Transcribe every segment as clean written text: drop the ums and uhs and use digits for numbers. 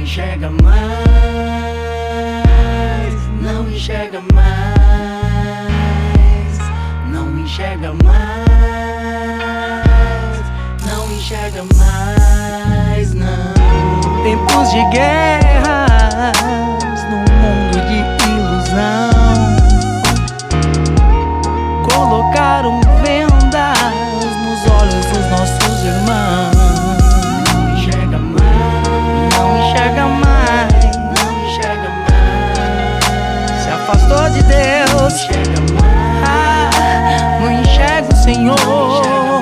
enxerga mais, não enxerga mais, não enxerga mais, não enxerga mais, não. Tempos de guerras num mundo de ilusão, colocaram vendas nos olhos dos nossos irmãos. Não enxerga mais, não enxerga mais, não enxerga mais. Se afastou de Deus, não enxerga mais, não enxerga o Senhor.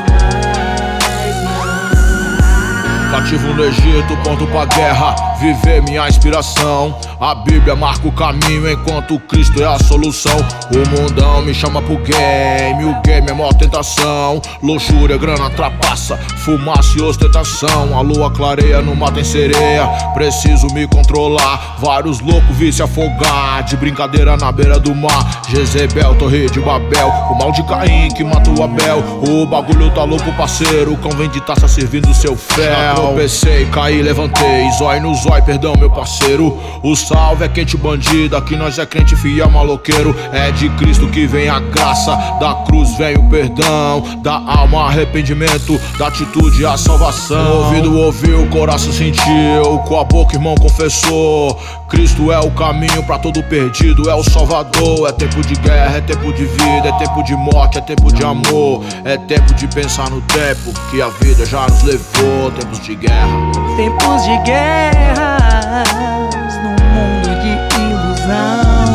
Cativo no Egito, pronto pra guerra, viver minha inspiração. A Bíblia marca o caminho enquanto Cristo é a solução. O mundão me chama pro game, o game é maior tentação. Luxúria, grana, trapaça, fumaça e ostentação. A lua clareia, no mar tem sereia, preciso me controlar. Vários loucos vi se afogar, de brincadeira na beira do mar. Jezebel, torre de Babel, o mal de Caim que matou Abel. O bagulho tá louco, parceiro, o cão vem de taça servindo seu fel. Tropecei, caí, levantei, zói no zói, perdão meu parceiro. O salve é quente bandida, que nós é crente fiel maloqueiro. É de Cristo que vem a graça, da cruz vem o perdão, da alma arrependimento, da atitude a salvação. O ouvido ouviu, o coração sentiu, com a boca irmão confessou. Cristo é o caminho pra todo perdido, é o Salvador. É tempo de guerra, é tempo de vida, é tempo de morte, é tempo de amor. É tempo de pensar no tempo que a vida já nos levou. Tempos de guerra, tempos de guerras num mundo de ilusão,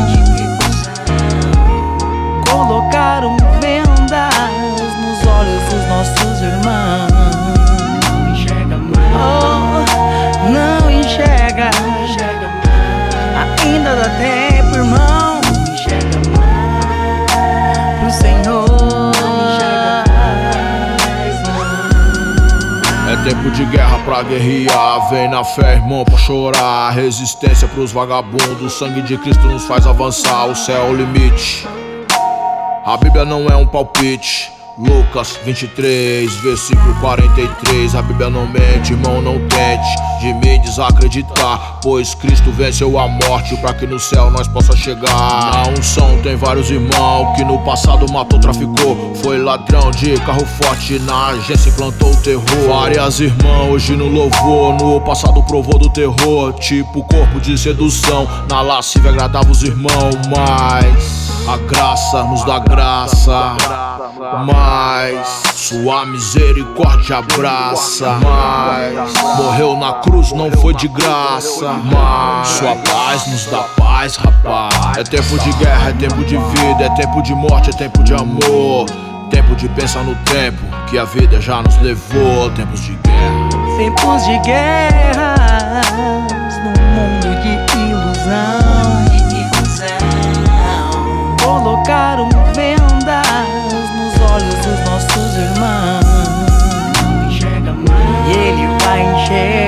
colocaram vendas nos olhos dos nossos irmãos. Não enxerga mais, oh, não enxerga, ainda dá tempo, irmão. Não enxerga mais pro Senhor. é tempo de guerra pra guerrear. Vem na fé, irmão, pra chorar. Resistência pros vagabundos. O sangue de Cristo nos faz avançar. O céu é o limite. A Bíblia não é um palpite. Lucas 23, versículo 43. A Bíblia não mente, irmão, não tente de me desacreditar, pois Cristo venceu a morte pra que no céu nós possa chegar. Na unção tem vários irmãos que no passado matou, traficou, foi ladrão de carro forte, na agência implantou o terror. Várias irmãs hoje no louvor, no passado provou do terror, tipo corpo de sedução, na lascívia agradava os irmãos. Mas a graça nos dá graça, mas sua misericórdia abraça. Mas morreu na cruz, não foi de graça, mas sua paz nos dá paz, rapaz. É tempo de guerra, é tempo de vida, é tempo de morte, é tempo de amor. Tempo de pensar no tempo que a vida já nos levou. Tempos de guerra, tempos de guerras num mundo de ilusão. Colocaram vendas nos olhos dos nossos irmãos. Não enxerga mais, e ele vai enxergar.